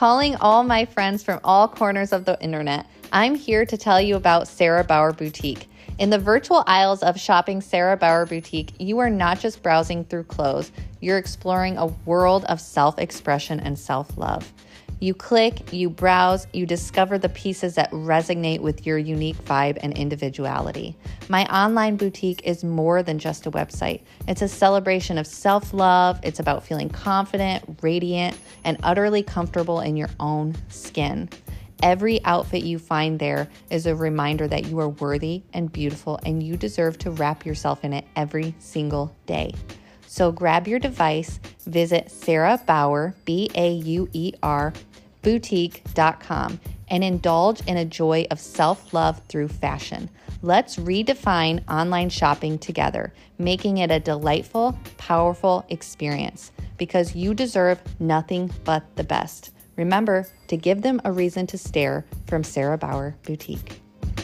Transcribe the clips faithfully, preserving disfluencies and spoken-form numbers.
Calling all my friends from all corners of the internet, I'm here to tell you about Sarah Bauer Boutique. In the virtual aisles of shopping Sarah Bauer Boutique, you are not just browsing through clothes, you're exploring a world of self-expression and self-love. You click, you browse, you discover the pieces that resonate with your unique vibe and individuality. My online boutique is more than just a website. It's a celebration of self-love. It's about feeling confident, radiant, and utterly comfortable in your own skin. Every outfit you find there is a reminder that you are worthy and beautiful, and you deserve to wrap yourself in it every single day. So grab your device, visit Sarah Bauer, B A U E R, boutique dot com, and indulge in a joy of self-love through fashion. Let's redefine online shopping together, making it a delightful, powerful experience, because you deserve nothing but the best. Remember to give them a reason to stare from Sarah Bauer Boutique.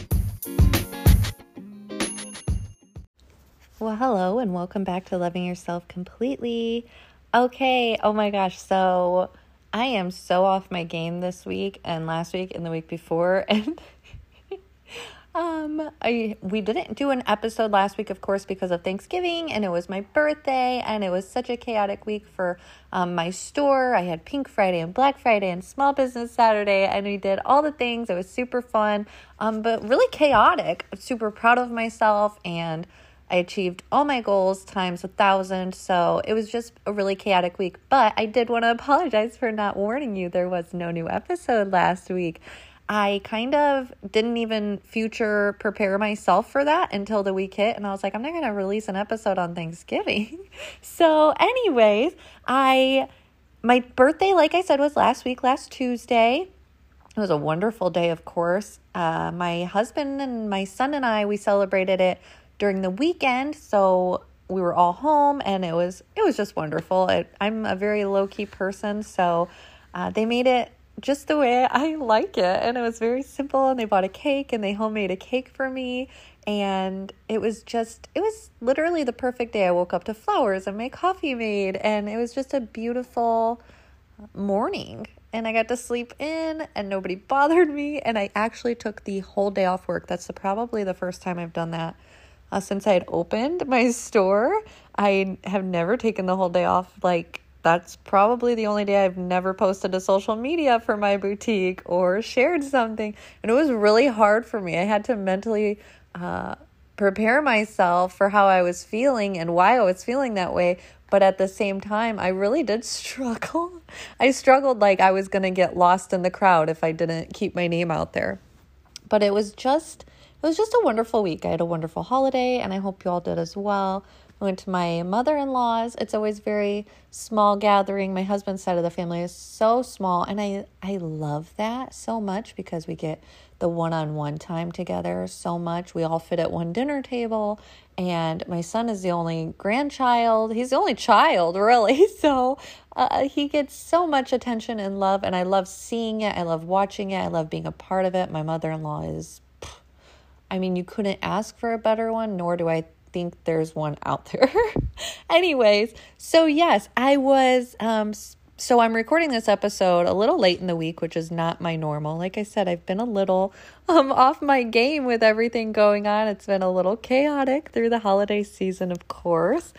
Well, hello and welcome back to Loving Yourself Completely. Okay, oh my gosh, so I am so off my game this week and last week and the week before, and um, I we didn't do an episode last week, of course, because of Thanksgiving, and it was my birthday, and it was such a chaotic week for um, my store. I had Pink Friday and Black Friday and Small Business Saturday, and we did all the things. It was super fun, um, but really chaotic. I'm super proud of myself, and I achieved all my goals times a thousand, so it was just a really chaotic week. But I did want to apologize for not warning you there was no new episode last week. I kind of didn't even future prepare myself for that until the week hit, and I was like, I'm not going to release an episode on Thanksgiving. So anyways, I my birthday, like I said, was last week, last Tuesday. It was a wonderful day, of course. Uh, my husband and my son and I, we celebrated it during the weekend, so we were all home, and it was it was just wonderful. It, I'm a very low-key person, so uh, they made it just the way I like it, and it was very simple, and they bought a cake, and they homemade a cake for me, and it was just, it was literally the perfect day. I woke up to flowers, and my coffee made, and it was just a beautiful morning, and I got to sleep in, and nobody bothered me, and I actually took the whole day off work. That's the, probably the first time I've done that. Uh, since I had opened my store. I have never taken the whole day off. Like, that's probably the only day I've never posted to social media for my boutique or shared something. And it was really hard for me. I had to mentally uh, prepare myself for how I was feeling and why I was feeling that way. But at the same time, I really did struggle. I struggled like I was going to get lost in the crowd if I didn't keep my name out there. But it was just... It was just a wonderful week. I had a wonderful holiday, and I hope you all did as well. I went to my mother-in-law's. It's always very small gathering. My husband's side of the family is so small, and I, I love that so much because we get the one-on-one time together so much. We all fit at one dinner table, and my son is the only grandchild. He's the only child, really, so uh, he gets so much attention and love, and I love seeing it. I love watching it. I love being a part of it. My mother-in-law is... I mean, you couldn't ask for a better one, nor do I think there's one out there. Anyways, so yes, I was, um, so I'm recording this episode a little late in the week, which is not my normal. Like I said, I've been a little um, off my game with everything going on. It's been a little chaotic through the holiday season, of course.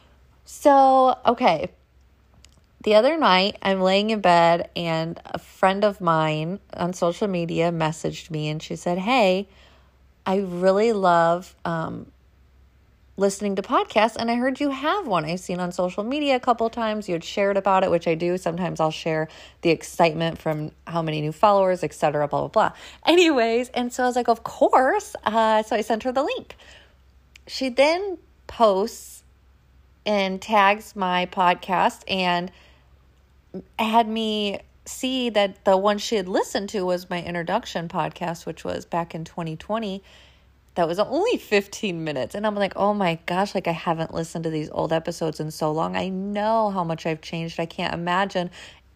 So, okay. The other night, I'm laying in bed, and a friend of mine on social media messaged me, and she said, hey, I really love um, listening to podcasts, and I heard you have one. I've seen on social media a couple of times. You had shared about it, which I do. Sometimes I'll share the excitement from how many new followers, et cetera, blah, blah, blah. Anyways, and so I was like, of course. Uh, so I sent her the link. She then posts and tags my podcast and had me see that the one she had listened to was my introduction podcast, which was back in twenty twenty. That was only fifteen minutes. And I'm like, oh my gosh, like I haven't listened to these old episodes in so long. I know how much I've changed. I can't imagine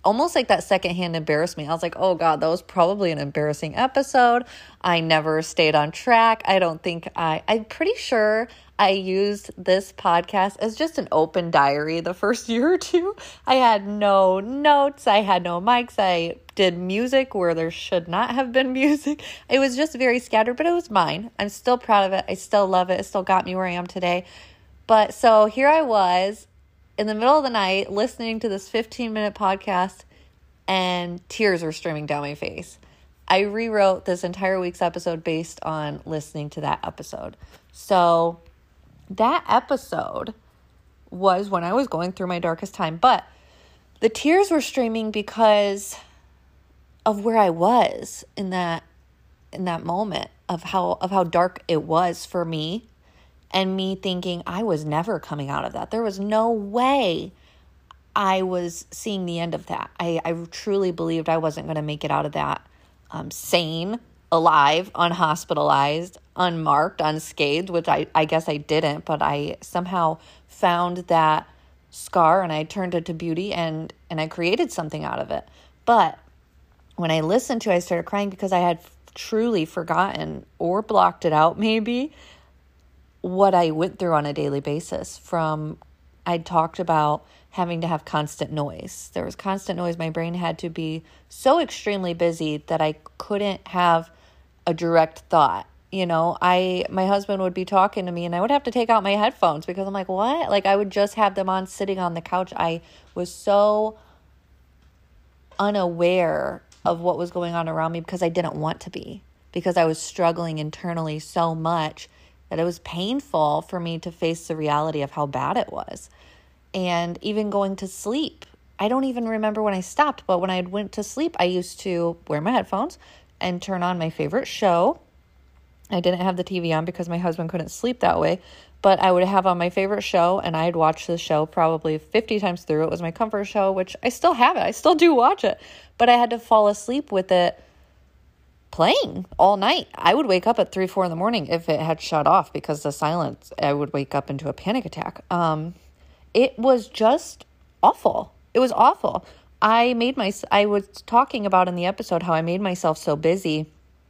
almost like that secondhand embarrassment. I was like, oh God, that was probably an embarrassing episode. I never stayed on track. I don't think I, I'm pretty sure I used this podcast as just an open diary the first year or two. I had no notes. I had no mics. I did music where there should not have been music. It was just very scattered, but it was mine. I'm still proud of it. I still love it. It still got me where I am today. But so here I was in the middle of the night listening to this fifteen minute podcast, and tears were streaming down my face. I rewrote this entire week's episode based on listening to that episode. So that episode was when I was going through my darkest time, but the tears were streaming because of where I was in that in that moment of how of how dark it was for me. And me thinking I was never coming out of that. There was no way I was seeing the end of that. I, I truly believed I wasn't going to make it out of that um, sane, alive, unhospitalized, unmarked, unscathed, which I, I guess I didn't. But I somehow found that scar and I turned it to beauty and, and I created something out of it. But when I listened to it, I started crying because I had truly forgotten or blocked it out maybe what I went through on a daily basis. From, I talked about having to have constant noise. There was constant noise. My brain had to be so extremely busy that I couldn't have a direct thought. You know, I, my husband would be talking to me and I would have to take out my headphones because I'm like, what? Like I would just have them on sitting on the couch. I was so unaware of what was going on around me because I didn't want to be, because I was struggling internally so much that it was painful for me to face the reality of how bad it was. And even going to sleep, I don't even remember when I stopped, but when I went to sleep, I used to wear my headphones and turn on my favorite show. I didn't have the T V on because my husband couldn't sleep that way, but I would have on my favorite show and I'd watch the show probably fifty times through. It was my comfort show, which I still have it. I still do watch it, but I had to fall asleep with it playing all night. I would wake up at three, four in the morning if it had shut off because the silence, I would wake up into a panic attack. Um, it was just awful. It was awful. I made my, I was talking about in the episode how I made myself so busy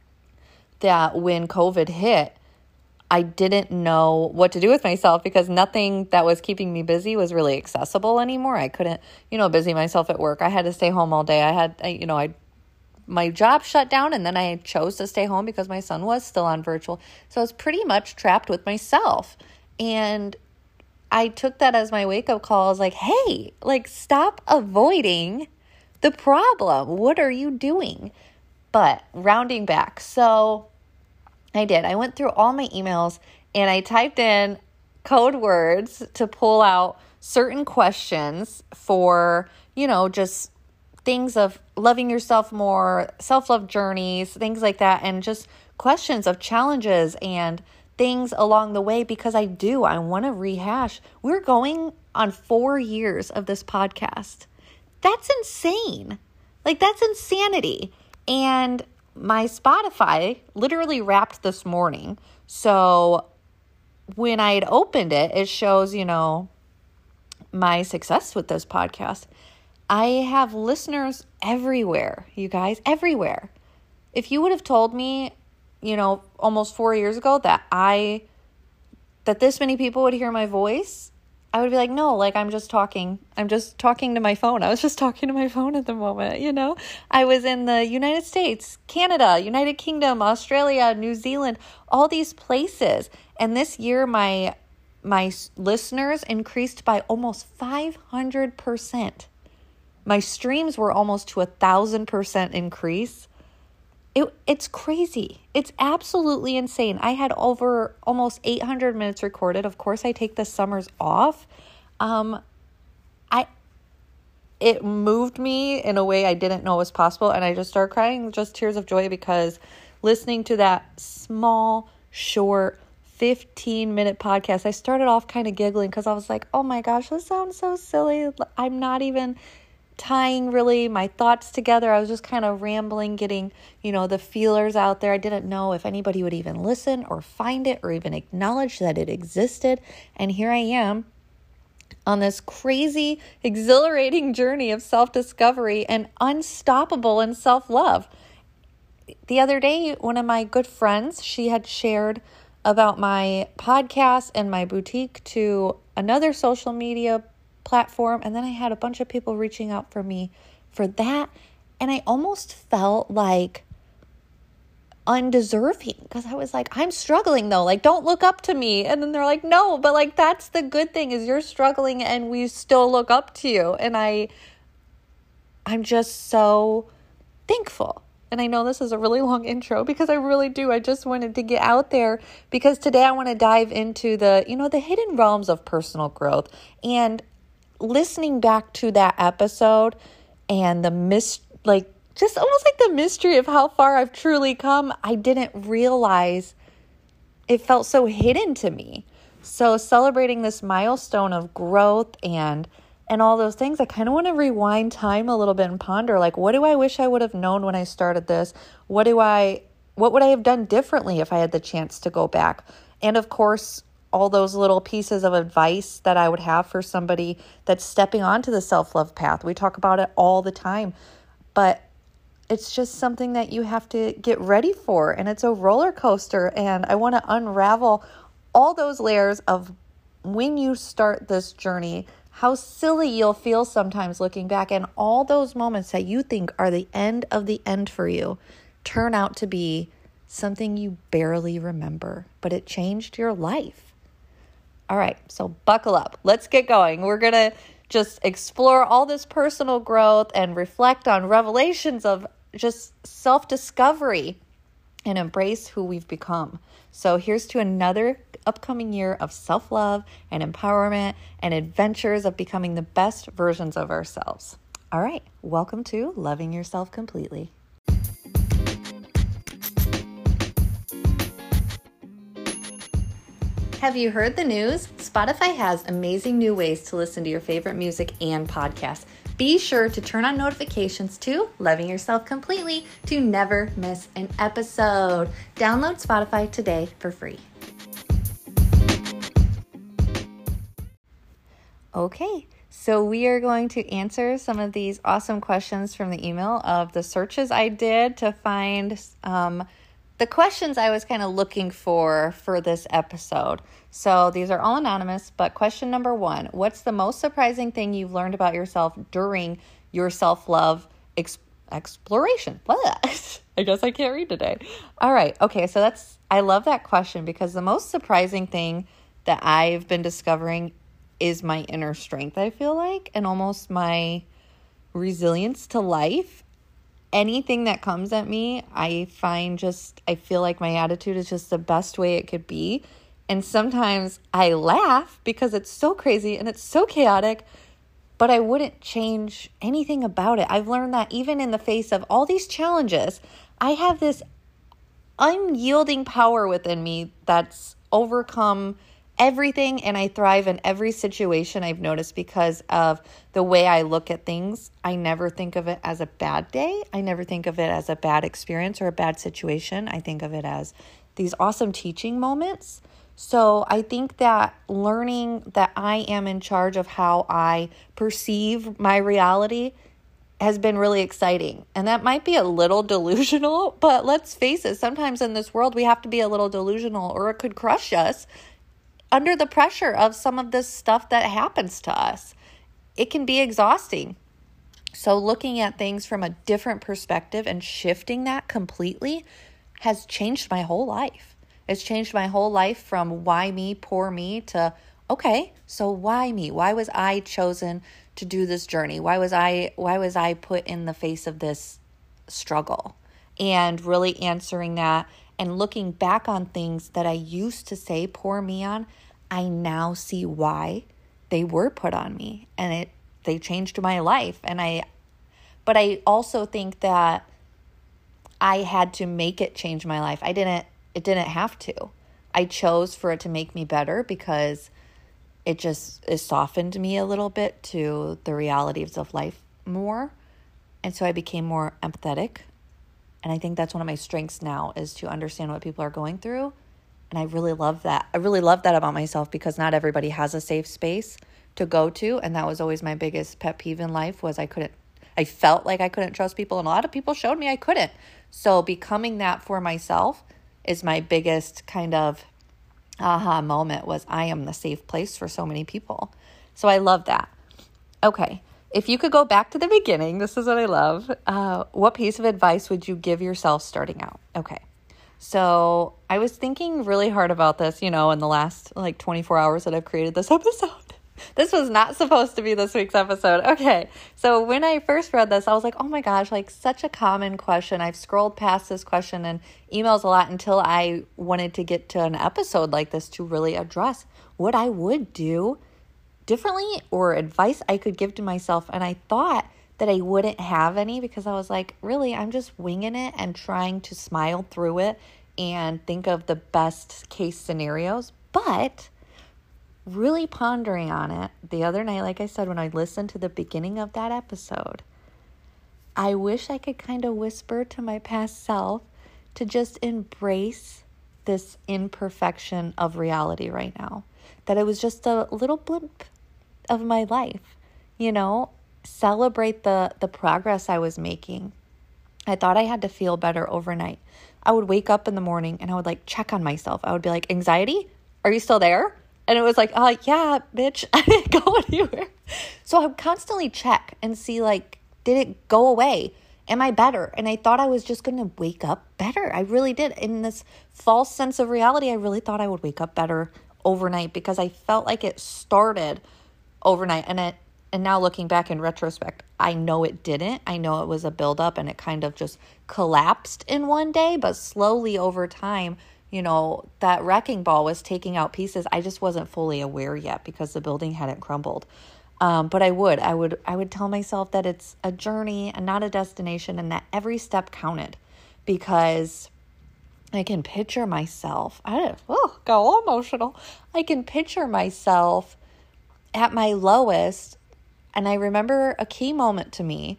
that when COVID hit, I didn't know what to do with myself because nothing that was keeping me busy was really accessible anymore. I couldn't, you know, busy myself at work. I had to stay home all day. I had, I, you know, I my job shut down and then I chose to stay home because my son was still on virtual. So I was pretty much trapped with myself. And I took that as my wake-up call. I was like, hey, like stop avoiding the problem. What are you doing? But rounding back. So I did. I went through all my emails and I typed in code words to pull out certain questions for, you know, just things of loving yourself more, self-love journeys, things like that, and just questions of challenges and things along the way because I do. I want to rehash. We're going on four years of this podcast. That's insane. Like, that's insanity. And my Spotify literally wrapped this morning. So when I had opened it, it shows, you know, my success with this podcast. I have listeners everywhere, you guys, everywhere. If you would have told me, you know, almost four years ago that I, that this many people would hear my voice, I would be like, no, like I'm just talking. I'm just talking to my phone. I was just talking to my phone at the moment, you know. I was in the United States, Canada, United Kingdom, Australia, New Zealand, all these places. And this year, my my listeners increased by almost five hundred percent. My streams were almost to a thousand percent increase. It, it's crazy. It's absolutely insane. I had over almost eight hundred minutes recorded. Of course, I take the summers off. Um, I, it moved me in a way I didn't know was possible. And I just started crying, just tears of joy, because listening to that small, short, fifteen minute podcast, I started off kind of giggling because I was like, oh my gosh, this sounds so silly. I'm not even tying really my thoughts together. I was just kind of rambling, getting, you know, the feelers out there. I didn't know if anybody would even listen or find it or even acknowledge that it existed. And here I am on this crazy, exhilarating journey of self-discovery and unstoppable in self-love. The other day, one of my good friends, she had shared about my podcast and my boutique to another social media platform. And then I had a bunch of people reaching out for me for that. And I almost felt like undeserving because I was like, I'm struggling though. Like, don't look up to me. And then they're like, no, but like, that's the good thing is you're struggling and we still look up to you. And I, I'm just so thankful. And I know this is a really long intro because I really do. I just wanted to get out there because today I want to dive into the, you know, the hidden realms of personal growth. And listening back to that episode and the mis like just almost like the mystery of how far I've truly come, I didn't realize it felt so hidden to me. So celebrating this milestone of growth and and all those things, I kind of want to rewind time a little bit and ponder, like, what do I wish I would have known when I started this? What do I, what would I have done differently if I had the chance to go back? And of course, all those little pieces of advice that I would have for somebody that's stepping onto the self-love path. We talk about it all the time, but it's just something that you have to get ready for. And it's a roller coaster. And I want to unravel all those layers of when you start this journey, how silly you'll feel sometimes looking back, and all those moments that you think are the end of the end for you turn out to be something you barely remember, but it changed your life. All right, so buckle up. Let's get going. We're going to just explore all this personal growth and reflect on revelations of just self-discovery and embrace who we've become. So here's to another upcoming year of self-love and empowerment and adventures of becoming the best versions of ourselves. All right, welcome to Loving Yourself Completely. Have you heard the news? Spotify has amazing new ways to listen to your favorite music and podcasts. Be sure to turn on notifications to Loving Yourself Completely to never miss an episode. Download Spotify today for free. Okay, so we are going to answer some of these awesome questions from the email of the searches I did to find um, the questions I was kind of looking for for this episode. So these are all anonymous, but question number one, what's the most surprising thing you've learned about yourself during your self-love ex- exploration? I guess I can't read today. All right. Okay. So that's, I love that question because the most surprising thing that I've been discovering is my inner strength, I feel like, and almost my resilience to life. Anything that comes at me, I find just, I feel like my attitude is just the best way it could be. And sometimes I laugh because it's so crazy and it's so chaotic, but I wouldn't change anything about it. I've learned that even in the face of all these challenges, I have this unyielding power within me that's overcome everything, and I thrive in every situation I've noticed because of the way I look at things. I never think of it as a bad day. I never think of it as a bad experience or a bad situation. I think of it as these awesome teaching moments. So I think that learning that I am in charge of how I perceive my reality has been really exciting. And that might be a little delusional, but let's face it, sometimes in this world we have to be a little delusional or it could crush us under the pressure of some of this stuff that happens to us. It can be exhausting. So looking at things from a different perspective and shifting that completely has changed my whole life. It's changed my whole life from why me, poor me, to, okay, so why me? Why was I chosen to do this journey? Why was I, why was I put in the face of this struggle? And really answering that and looking back on things that I used to say poor me on, I now see why they were put on me, and it they changed my life. And I, but I also think that I had to make it change my life. I didn't, it didn't have to. I chose for it to make me better because it just it softened me a little bit to the realities of life more. And so I became more empathetic. And I think that's one of my strengths now is to understand what people are going through And I really love that. I really love that about myself because not everybody has a safe space to go to. And that was always my biggest pet peeve in life was I couldn't, I felt like I couldn't trust people. And a lot of people showed me I couldn't. So becoming that for myself is my biggest kind of aha moment was I am the safe place for so many people. So I love that. Okay. If you could go back to the beginning, this is what I love. Uh, what piece of advice would you give yourself starting out? Okay. So I was thinking really hard about this, you know, in the last like twenty-four hours that I've created this episode. This was not supposed to be this week's episode. Okay. So when I first read this, I was like, oh my gosh, like such a common question. I've scrolled past this question and emails a lot until I wanted to get to an episode like this to really address what I would do differently or advice I could give to myself. And I thought that I wouldn't have any because I was like, really, I'm just winging it and trying to smile through it and think of the best case scenarios. But really pondering on it the other night, like I said, when I listened to the beginning of that episode, I wish I could kind of whisper to my past self to just embrace this imperfection of reality right now. That it was just a little blimp of my life, you know, celebrate the, the progress I was making. I thought I had to feel better overnight. I would wake up in the morning and I would like check on myself. I would be like, anxiety, are you still there? And it was like, oh yeah, bitch, I didn't go anywhere. So I would constantly check and see like, did it go away? Am I better? And I thought I was just going to wake up better. I really did. In this false sense of reality, I really thought I would wake up better overnight because I felt like it started overnight. And it, and now looking back in retrospect, I know it didn't. I know it was a buildup and it kind of just collapsed in one day, but slowly over time, you know, that wrecking ball was taking out pieces. I just wasn't fully aware yet because the building hadn't crumbled. Um, but I would, I would, I would tell myself that it's a journey and not a destination and that every step counted because I can picture myself. I don't, oh, got all emotional. I can picture myself at my lowest. And I remember a key moment to me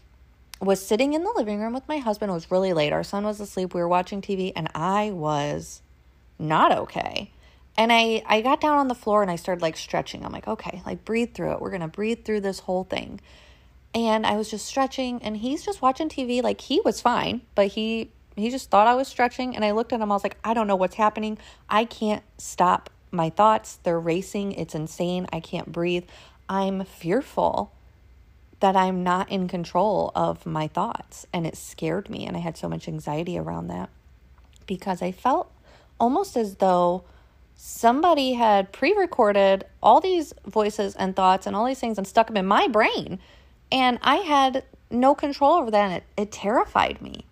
was sitting in the living room with my husband. It was really late. Our son was asleep. We were watching T V and I was not okay. And I, I got down on the floor and I started like stretching. I'm like, okay, like breathe through it. We're going to breathe through this whole thing. And I was just stretching and he's just watching T V. Like he was fine, but he, he just thought I was stretching. And I looked at him. I was like, I don't know what's happening. I can't stop my thoughts. They're racing. It's insane. I can't breathe. I'm fearful that I'm not in control of my thoughts. And it scared me. And I had so much anxiety around that because I felt almost as though somebody had pre-recorded all these voices and thoughts and all these things and stuck them in my brain. And I had no control over that. And it, it terrified me.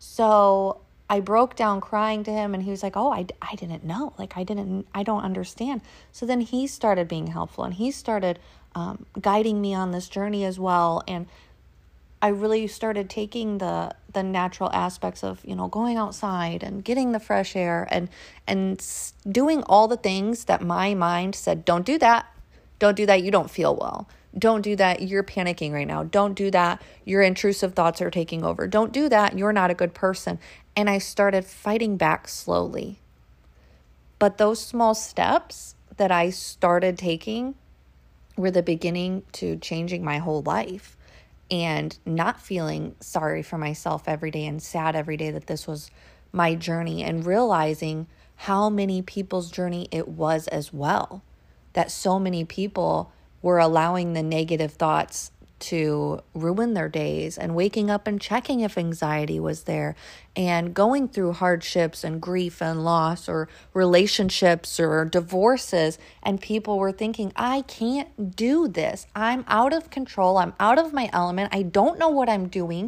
So I broke down crying to him and he was like, oh, I, I didn't know. Like, I didn't, I don't understand. So then he started being helpful and he started um, guiding me on this journey as well. And I really started taking the the natural aspects of, you know, going outside and getting the fresh air and and doing all the things that my mind said, don't do that. Don't do that. You don't feel well. Don't do that. You're panicking right now. Don't do that. Your intrusive thoughts are taking over. Don't do that. You're not a good person. And I started fighting back slowly. But those small steps that I started taking were the beginning to changing my whole life. And not feeling sorry for myself every day and sad every day that this was my journey and realizing how many people's journey it was as well. That so many people were allowing the negative thoughts to ruin their days and waking up and checking if anxiety was there and going through hardships and grief and loss or relationships or divorces. And people were thinking, I can't do this. I'm out of control. I'm out of my element. I don't know what I'm doing.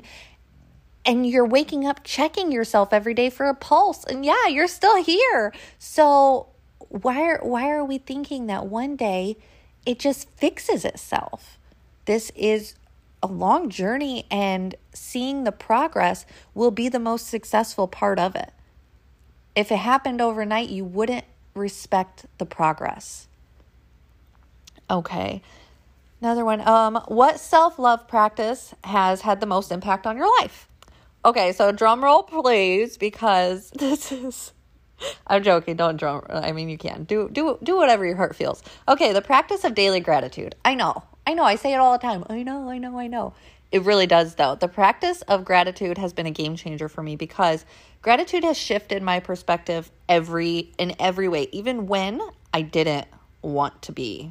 And you're waking up checking yourself every day for a pulse. And yeah, you're still here. So why are, why are we thinking that one day it just fixes itself? This is a long journey and seeing the progress will be the most successful part of it. If it happened overnight, you wouldn't respect the progress. Okay. Another one. Um, what self-love practice has had the most impact on your life? Okay, so drum roll please, because this is I'm joking. Don't drum. I mean, you can do, do, do whatever your heart feels. Okay. The practice of daily gratitude. I know, I know. I say it all the time. I know, I know, I know. It really does though. The practice of gratitude has been a game changer for me because gratitude has shifted my perspective every, in every way, even when I didn't want to be,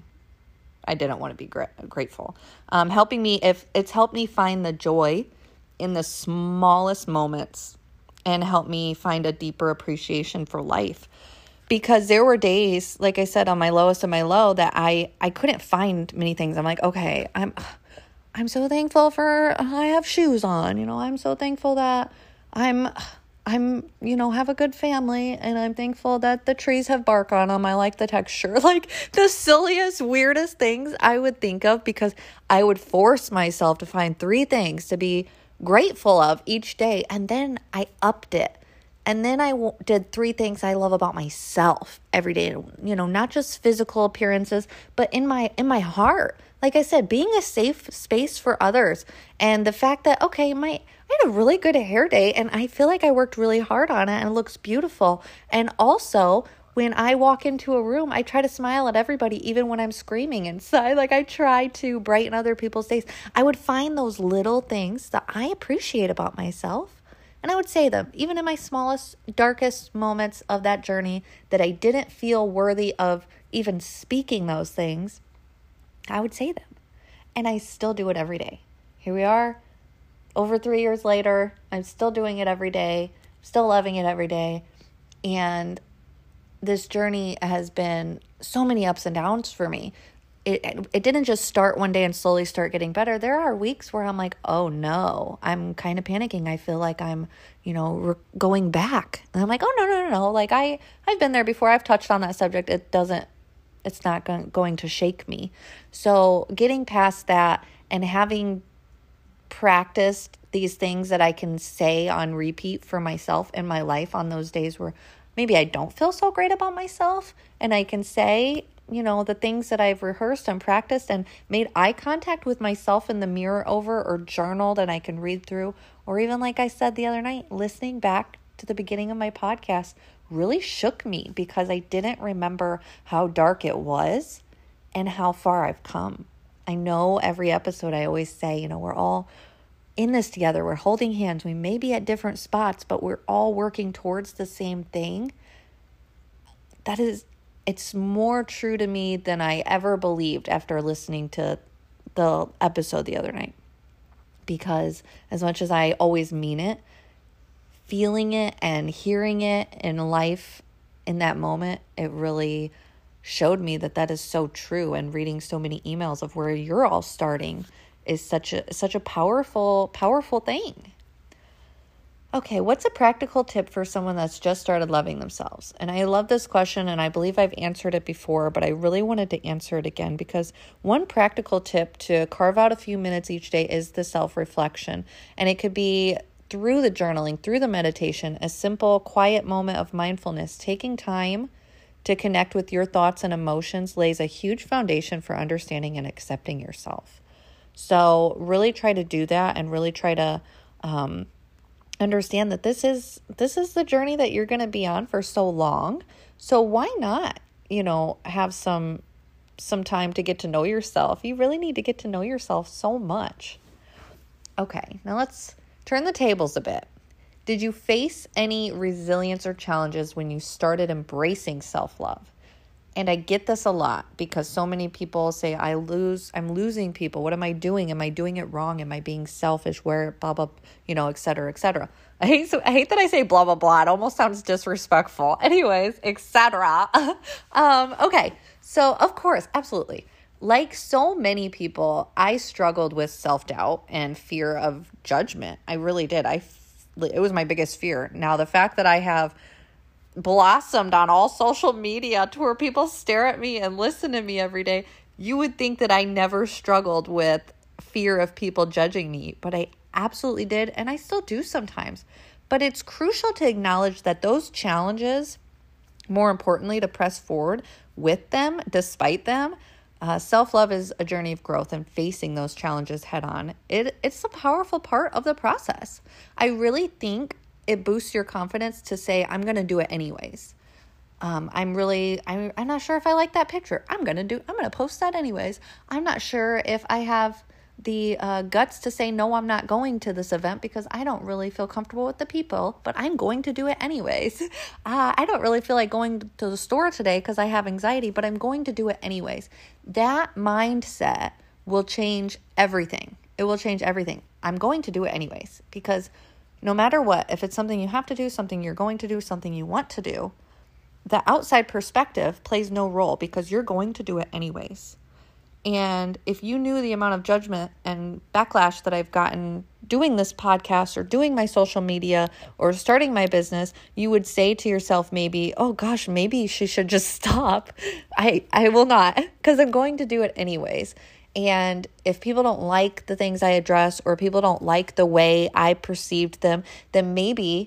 I didn't want to be gra- grateful. Um, helping me, if it's helped me find the joy in the smallest moments and help me find a deeper appreciation for life. Because there were days, like I said, on my lowest of my low that I, I couldn't find many things. I'm like, okay, I'm, I'm so thankful for, I have shoes on, you know, I'm so thankful that I'm, I'm, you know, have a good family, and I'm thankful that the trees have bark on them. I like the texture. Like the silliest, weirdest things I would think of, because I would force myself to find three things to be grateful of each day. And then I upped it. And then I w- did three things I love about myself every day. You know, not just physical appearances, but in my, in my heart. Like I said, being a safe space for others. And the fact that, okay, my, I had a really good hair day and I feel like I worked really hard on it and it looks beautiful. And also, when I walk into a room, I try to smile at everybody, even when I'm screaming inside. Like I try to brighten other people's days. I would find those little things that I appreciate about myself, and I would say them, even in my smallest, darkest moments of that journey that I didn't feel worthy of even speaking those things. I would say them, and I still do it every day. Here we are, over three years later. I'm still doing it every day, still loving it every day, and this journey has been so many ups and downs for me. It it didn't just start one day and slowly start getting better. There are weeks where I'm like, oh no, I'm kind of panicking. I feel like I'm, you know, re- going back. And I'm like, oh no, no, no, no. Like I, I've been there before. I've touched on that subject. It doesn't, it's not going, going to shake me. So getting past that and having practiced these things that I can say on repeat for myself in my life on those days where maybe I don't feel so great about myself, and I can say, you know, the things that I've rehearsed and practiced and made eye contact with myself in the mirror over, or journaled and I can read through, or even like I said the other night, listening back to the beginning of my podcast really shook me because I didn't remember how dark it was and how far I've come. I know every episode I always say, you know, we're all in this together. We're holding hands. We may be at different spots, but we're all working towards the same thing. That is, it's more true to me than I ever believed after listening to the episode the other night. Because as much as I always mean it, feeling it and hearing it in life in that moment, it really showed me that that is so true. And reading so many emails of where you're all starting is such a such a powerful, powerful thing. Okay, what's a practical tip for someone that's just started loving themselves? And I love this question, and I believe I've answered it before, but I really wanted to answer it again, because one practical tip to carve out a few minutes each day is the self-reflection. And it could be through the journaling, through the meditation, a simple, quiet moment of mindfulness. Taking time to connect with your thoughts and emotions lays a huge foundation for understanding and accepting yourself. So really try to do that, and really try to um, understand that this is this is the journey that you're going to be on for so long. So why not, you know, have some some time to get to know yourself? You really need to get to know yourself so much. Okay, now let's turn the tables a bit. Did you face any resilience or challenges when you started embracing self-love? And I get this a lot because so many people say, I lose, I'm losing people. What am I doing? Am I doing it wrong? Am I being selfish? Where, blah, blah, you know, et cetera, et cetera. I hate, so, I hate that I say blah, blah, blah. It almost sounds disrespectful. Anyways, et cetera. um, okay. So of course, absolutely. Like so many people, I struggled with self-doubt and fear of judgment. I really did. I, it was my biggest fear. Now, the fact that I have blossomed on all social media to where people stare at me and listen to me every day, you would think that I never struggled with fear of people judging me, but I absolutely did, and I still do sometimes. But it's crucial to acknowledge that those challenges, more importantly, to press forward with them, despite them. Uh, self-love is a journey of growth, and facing those challenges head on, it, it's a powerful part of the process. I really think it boosts your confidence to say, I'm going to do it anyways. Um, I'm really, I'm, I'm not sure if I like that picture. I'm going to do, I'm going to post that anyways. I'm not sure if I have the uh, guts to say, no, I'm not going to this event because I don't really feel comfortable with the people, but I'm going to do it anyways. Uh, I don't really feel like going to the store today because I have anxiety, but I'm going to do it anyways. That mindset will change everything. It will change everything. I'm going to do it anyways, because no matter what, if it's something you have to do, something you're going to do, something you want to do, the outside perspective plays no role because you're going to do it anyways. And if you knew the amount of judgment and backlash that I've gotten doing this podcast or doing my social media or starting my business, you would say to yourself maybe, oh gosh, maybe she should just stop. I, I will not, because I'm going to do it anyways. And if people don't like the things I address or people don't like the way I perceived them, then maybe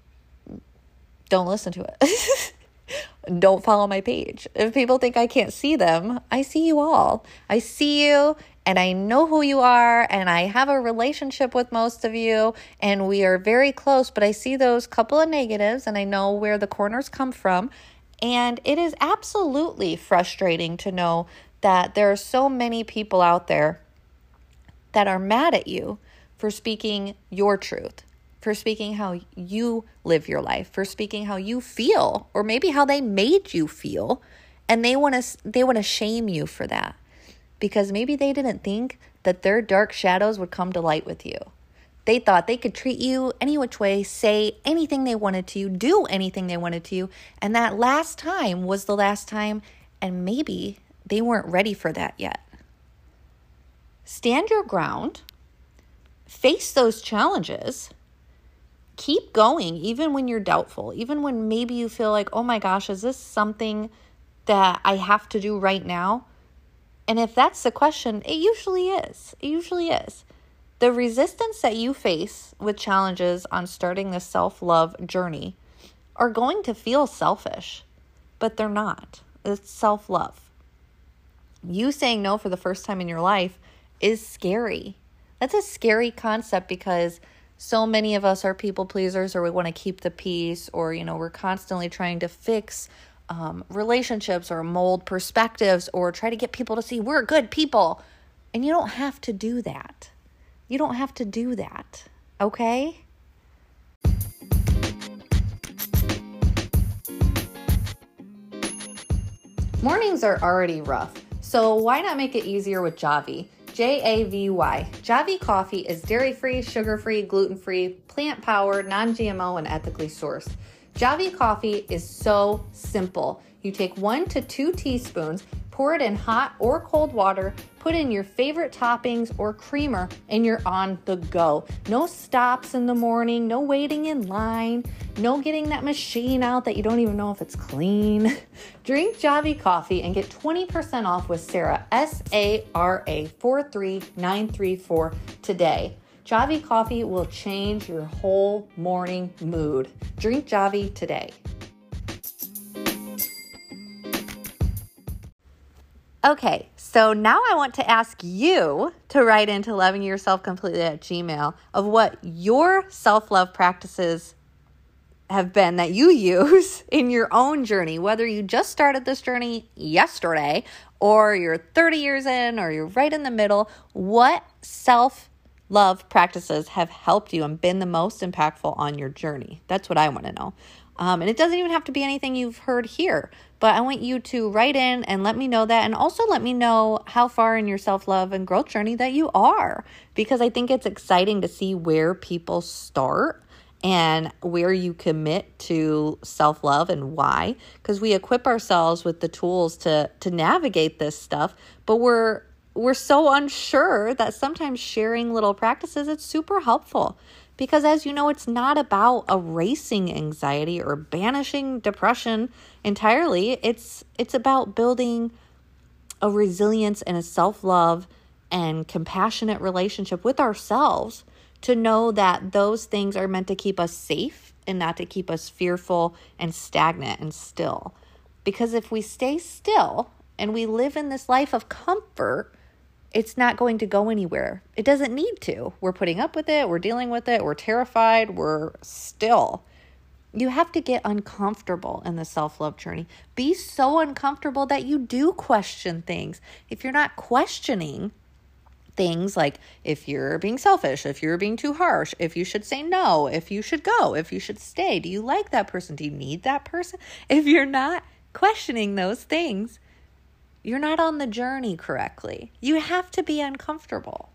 don't listen to it. Don't follow my page. If people think I can't see them, I see you all. I see you and I know who you are and I have a relationship with most of you and we are very close, but I see those couple of negatives and I know where the corners come from. And it is absolutely frustrating to know that there are so many people out there that are mad at you for speaking your truth, for speaking how you live your life, for speaking how you feel, or maybe how they made you feel, and they want to they want to shame you for that because maybe they didn't think that their dark shadows would come to light with you. They thought they could treat you any which way, say anything they wanted to, do anything they wanted to, and that last time was the last time, and maybe they weren't ready for that yet. Stand your ground, face those challenges, keep going even when you're doubtful, even when maybe you feel like, oh my gosh, is this something that I have to do right now? And if that's the question, it usually is. It usually is. The resistance that you face with challenges on starting this self-love journey are going to feel selfish, but they're not. It's self-love. You saying no for the first time in your life is scary. That's a scary concept because so many of us are people pleasers, or we want to keep the peace, or, you know, we're constantly trying to fix um, relationships or mold perspectives or try to get people to see we're good people. And you don't have to do that. You don't have to do that. Okay? Mornings are already rough, so why not make it easier with Javy? J A V Y. Javy coffee is dairy-free, sugar-free, gluten-free, plant-powered, non-G M O, and ethically sourced. Javy coffee is so simple. You take one to two teaspoons, pour it in hot or cold water, put in your favorite toppings or creamer, and you're on the go. No stops in the morning, no waiting in line, no getting that machine out that you don't even know if it's clean. Drink Javy coffee and get twenty percent off with Sarah, S A R A four three nine three four today. Javy coffee will change your whole morning mood. Drink Javy today. Okay, so now I want to ask you to write into loving yourself completely at Gmail of what your self-love practices have been that you use in your own journey, whether you just started this journey yesterday or you're thirty years in or you're right in the middle. What self-love practices have helped you and been the most impactful on your journey? That's what I want to know. Um, and it doesn't even have to be anything you've heard here, but I want you to write in and let me know that. And also let me know how far in your self-love and growth journey that you are, because I think it's exciting to see where people start and where you commit to self-love and why, because we equip ourselves with the tools to, to navigate this stuff, but we're we're so unsure that sometimes sharing little practices, it's super helpful. Because as you know, it's not about erasing anxiety or banishing depression entirely. It's it's about building a resilience and a self-love and compassionate relationship with ourselves to know that those things are meant to keep us safe and not to keep us fearful and stagnant and still. Because if we stay still and we live in this life of comfort, it's not going to go anywhere. It doesn't need to. We're putting up with it. We're dealing with it. We're terrified. We're still. You have to get uncomfortable in the self-love journey. Be so uncomfortable that you do question things. If you're not questioning things like if you're being selfish, if you're being too harsh, if you should say no, if you should go, if you should stay, do you like that person? Do you need that person? If you're not questioning those things, you're not on the journey correctly. You have to be uncomfortable.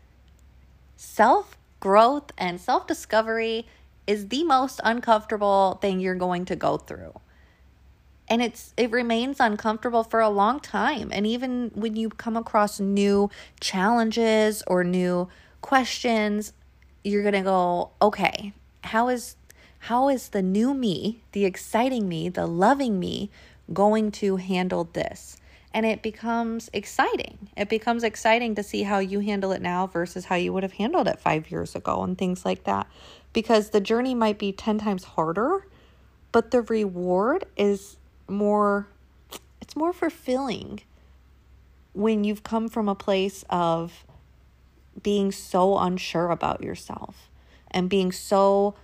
Self-growth and self-discovery is the most uncomfortable thing you're going to go through. And it's it remains uncomfortable for a long time. And even when you come across new challenges or new questions, you're going to go, okay, how is how is the new me, the exciting me, the loving me going to handle this? And it becomes exciting. It becomes exciting to see how you handle it now versus how you would have handled it five years ago and things like that. Because the journey might be ten times harder, but the reward is more, it's more fulfilling when you've come from a place of being so unsure about yourself and being so,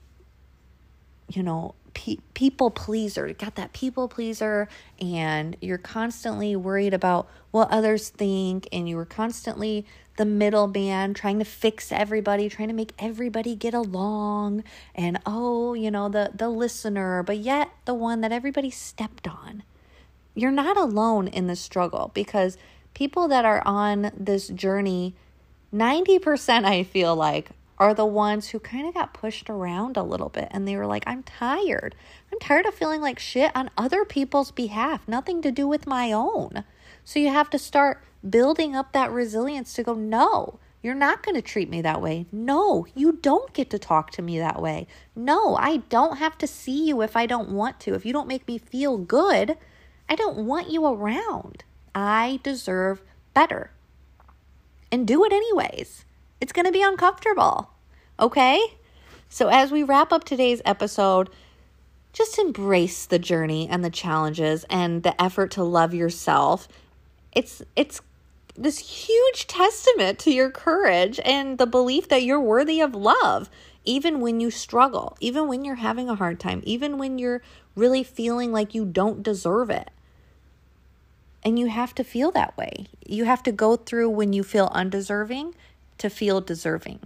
you know, pe- people pleaser. You got that people pleaser, and you're constantly worried about what others think, and you were constantly the middleman trying to fix everybody, trying to make everybody get along, and oh, you know, the the listener, but yet the one that everybody stepped on. You're not alone in the struggle, because people that are on this journey, ninety percent I feel like, are the ones who kind of got pushed around a little bit, and they were like, I'm tired. I'm tired of feeling like shit on other people's behalf, nothing to do with my own. So you have to start building up that resilience to go, no, you're not going to treat me that way. No, you don't get to talk to me that way. No, I don't have to see you if I don't want to. If you don't make me feel good, I don't want you around. I deserve better. And do it anyways. It's going to be uncomfortable. Okay? So as we wrap up today's episode, just embrace the journey and the challenges and the effort to love yourself. It's it's this huge testament to your courage and the belief that you're worthy of love, even when you struggle, even when you're having a hard time, even when you're really feeling like you don't deserve it. And you have to feel that way. You have to go through when you feel undeserving to feel deserving.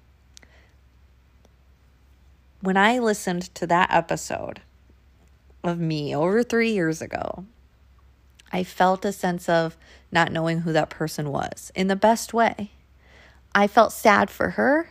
When I listened to that episode of me over three years ago, I felt a sense of not knowing who that person was in the best way. I felt sad for her.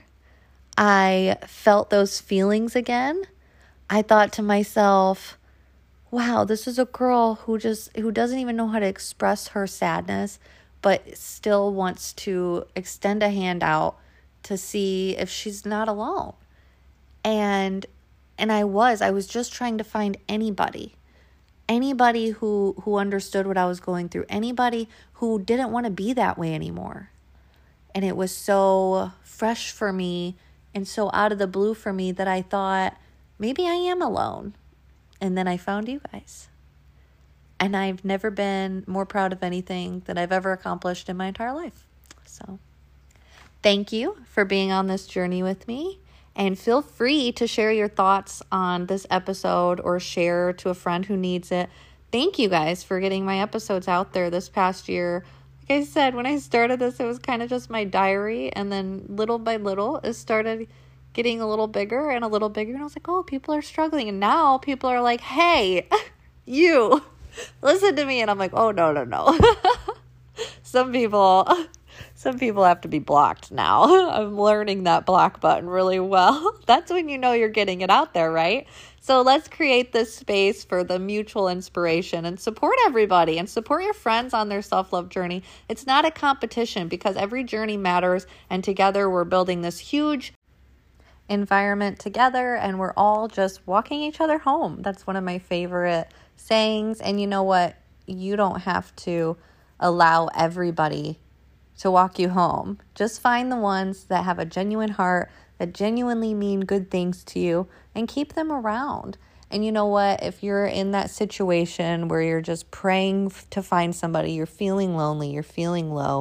I felt those feelings again. I thought to myself, wow, this is a girl who just who doesn't even know how to express her sadness, but still wants to extend a hand out to see if she's not alone. And and I was, I was just trying to find anybody. Anybody who, who understood what I was going through. Anybody who didn't want to be that way anymore. And it was so fresh for me and so out of the blue for me that I thought, maybe I am alone. And then I found you guys. And I've never been more proud of anything that I've ever accomplished in my entire life. So thank you for being on this journey with me. And feel free to share your thoughts on this episode or share to a friend who needs it. Thank you guys for getting my episodes out there this past year. Like I said, when I started this, it was kind of just my diary. And then little by little, it started getting a little bigger and a little bigger. And I was like, oh, people are struggling. And now people are like, hey, you, listen to me. And I'm like, oh, no, no, no. Some people... Some people have to be blocked now. I'm learning that block button really well. That's when you know you're getting it out there, right? So let's create this space for the mutual inspiration and support everybody and support your friends on their self-love journey. It's not a competition, because every journey matters, and together we're building this huge environment together, and we're all just walking each other home. That's one of my favorite sayings. And you know what? You don't have to allow everybody to walk you home. Just find the ones that have a genuine heart, that genuinely mean good things to you, and keep them around. And you know what? If you're in that situation where you're just praying to find somebody, you're feeling lonely, you're feeling low,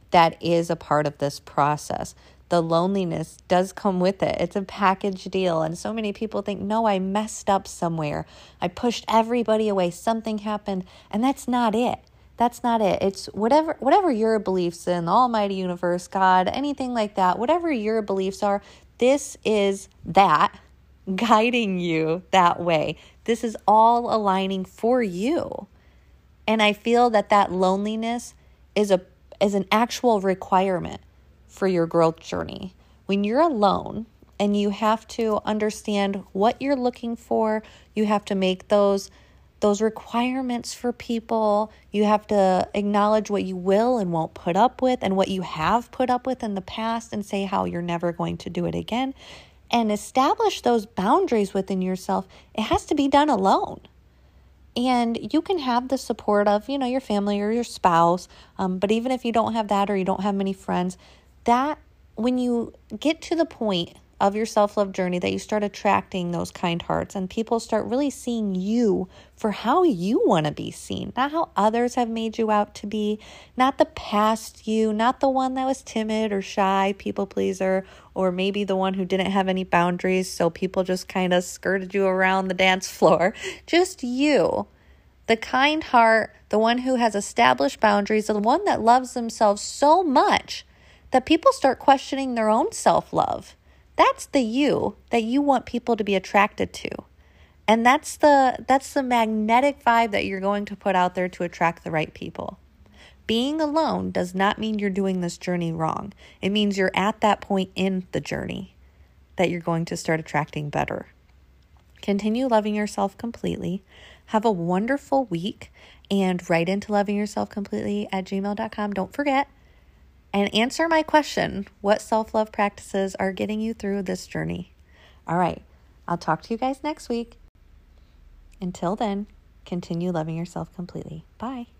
that is a part of this process. The loneliness does come with it. It's a package deal. And so many people think, no, I messed up somewhere. I pushed everybody away. Something happened. And that's not it. That's not it. It's whatever whatever your beliefs in, the almighty universe, God, anything like that, whatever your beliefs are, this is that guiding you that way. This is all aligning for you. And I feel that that loneliness is a is an actual requirement for your growth journey. When you're alone and you have to understand what you're looking for, you have to make those those requirements for people. You have to acknowledge what you will and won't put up with and what you have put up with in the past and say how you're never going to do it again. And establish those boundaries within yourself. It has to be done alone. And you can have the support of, you know, your family or your spouse. Um, but even if you don't have that or you don't have many friends, that when you get to the point of your self-love journey that you start attracting those kind hearts and people start really seeing you for how you want to be seen, not how others have made you out to be, not the past you, not the one that was timid or shy, people pleaser, or maybe the one who didn't have any boundaries, so people just kind of skirted you around the dance floor. Just you, the kind heart, the one who has established boundaries, the one that loves themselves so much that people start questioning their own self-love. That's the you that you want people to be attracted to. And that's the that's the magnetic vibe that you're going to put out there to attract the right people. Being alone does not mean you're doing this journey wrong. It means you're at that point in the journey that you're going to start attracting better. Continue loving yourself completely. Have a wonderful week and write into loving yourself completely at gmail dot com. Don't forget. And answer my question, what self-love practices are getting you through this journey? All right, I'll talk to you guys next week. Until then, continue loving yourself completely. Bye.